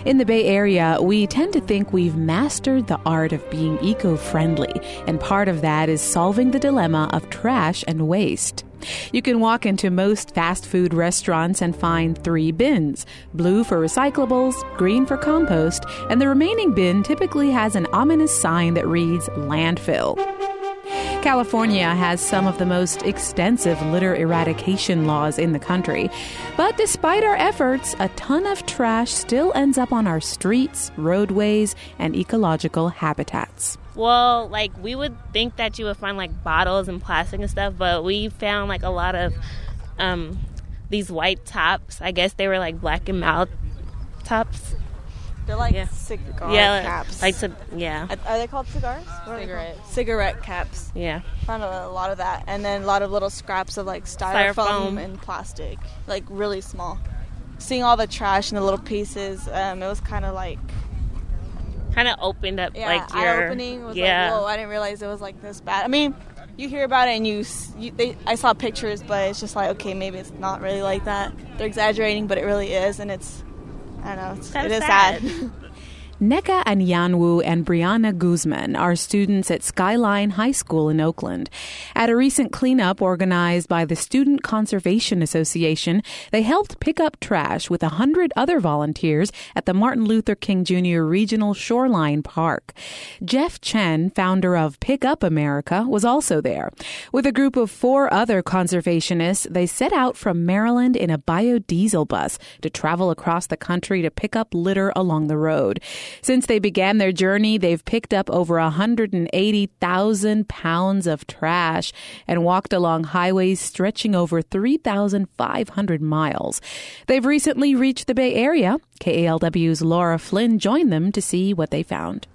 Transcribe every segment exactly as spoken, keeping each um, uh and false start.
In the Bay Area, we tend to think we've mastered the art of being eco-friendly, and part of that is solving the dilemma of trash and waste. You can walk into most fast food restaurants and find three bins: blue for recyclables, green for compost, and the remaining bin typically has an ominous sign that reads landfill. California has some of the most extensive litter eradication laws in the country. But despite our efforts, a ton of trash still ends up on our streets, roadways, and ecological habitats. Well, like, we would think that you would find, like, bottles and plastic and stuff, but we found, like, a lot of um, these white tops. I guess they were, like, black and mild tops. They're like yeah. cigar yeah, caps. Like, yeah. Are they called cigars? Cigarette. Cigarette caps. Yeah. Found a lot of that. And then a lot of little scraps of, like, styrofoam, styrofoam. and plastic. Like, really small. Seeing all the trash and the little pieces, um, it was kind of like... Kind of opened up, yeah, like, your... eye-opening. It was yeah. like, whoa, I didn't realize it was, like, this bad. I mean, you hear about it and you... you they, I saw pictures, but it's just like, okay, maybe it's not really like that. They're exaggerating, but it really is, and it's... I don't know, it's, it is sad. sad. Neka Anyanwu and Brianna Guzman are students at Skyline High School in Oakland. At a recent cleanup organized by the Student Conservation Association, they helped pick up trash with a hundred other volunteers at the Martin Luther King Junior Regional Shoreline Park. Jeff Chen, founder of Pick Up America, was also there. With a group of four other conservationists, they set out from Maryland in a biodiesel bus to travel across the country to pick up litter along the road. Since they began their journey, they've picked up over one hundred eighty thousand pounds of trash and walked along highways stretching over three thousand five hundred miles. They've recently reached the Bay Area. K A L W's Laura Flynn joined them to see what they found.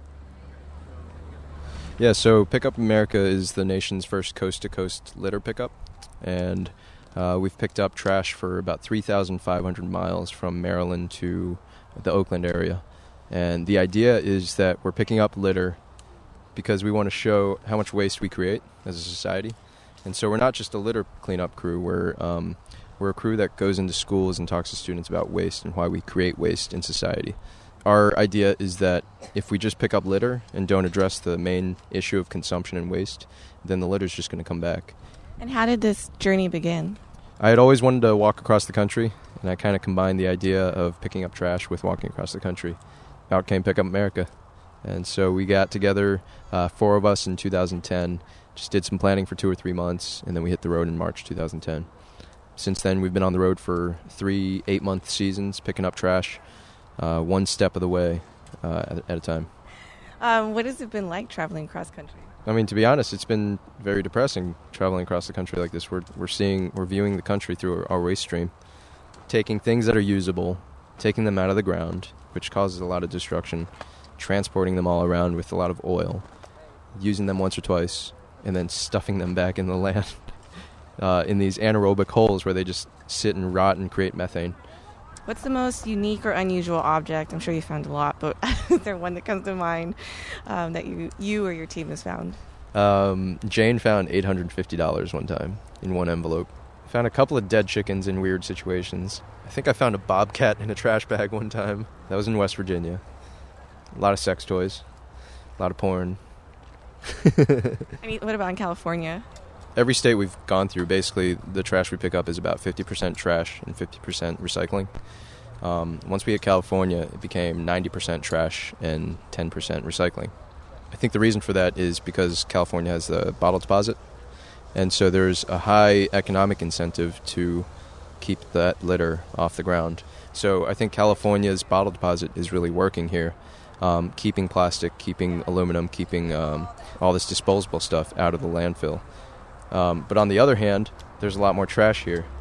Yeah, so Pick Up America is the nation's first coast-to-coast litter pickup, and uh, we've picked up trash for about three thousand five hundred miles from Maryland to the Oakland area. And the idea is that we're picking up litter because we want to show how much waste we create as a society. And so we're not just a litter cleanup crew. We're um, we're a crew that goes into schools and talks to students about waste and why we create waste in society. Our idea is that if we just pick up litter and don't address the main issue of consumption and waste, then the litter's just going to come back. And how did this journey begin? I had always wanted to walk across the country, and I kind of combined the idea of picking up trash with walking across the country. Out came Pick Up America. And so we got together, uh, four of us in two thousand ten, just did some planning for two or three months, and then we hit the road in March two thousand ten. Since then, we've been on the road for three eight-month seasons, picking up trash, uh, one step of the way uh, at, at a time. Um, what has it been like traveling cross country? I mean, to be honest, it's been very depressing traveling across the country like this. We're we're seeing, we're viewing the country through our, our waste stream, taking things that are usable, taking them out of the ground, which causes a lot of destruction, transporting them all around with a lot of oil, using them once or twice, and then stuffing them back in the land uh, in these anaerobic holes where they just sit and rot and create methane. What's the most unique or unusual object? I'm sure you found a lot, but is there one that comes to mind um, that you, you or your team has found? Um, Jane found eight hundred fifty dollars one time in one envelope. Found a couple of dead chickens in weird situations. I think I found a bobcat in a trash bag one time. That was in West Virginia. A lot of sex toys. A lot of porn. I mean, what about in California? Every state we've gone through, basically, the trash we pick up is about fifty percent trash and fifty percent recycling. Um, once we hit California, it became ninety percent trash and ten percent recycling. I think the reason for that is because California has the bottle deposit. And so there's a high economic incentive to keep that litter off the ground. So I think California's bottle deposit is really working here, um, keeping plastic, keeping aluminum, keeping um, all this disposable stuff out of the landfill. Um, but on the other hand, there's a lot more trash here.